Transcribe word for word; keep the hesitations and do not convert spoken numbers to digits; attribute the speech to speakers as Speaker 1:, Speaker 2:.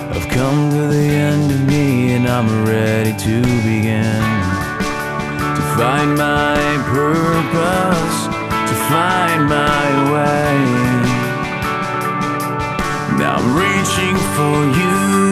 Speaker 1: I've come to the end of me and I'm ready to begin to find my purpose, to find my way. Now I'm reaching for you.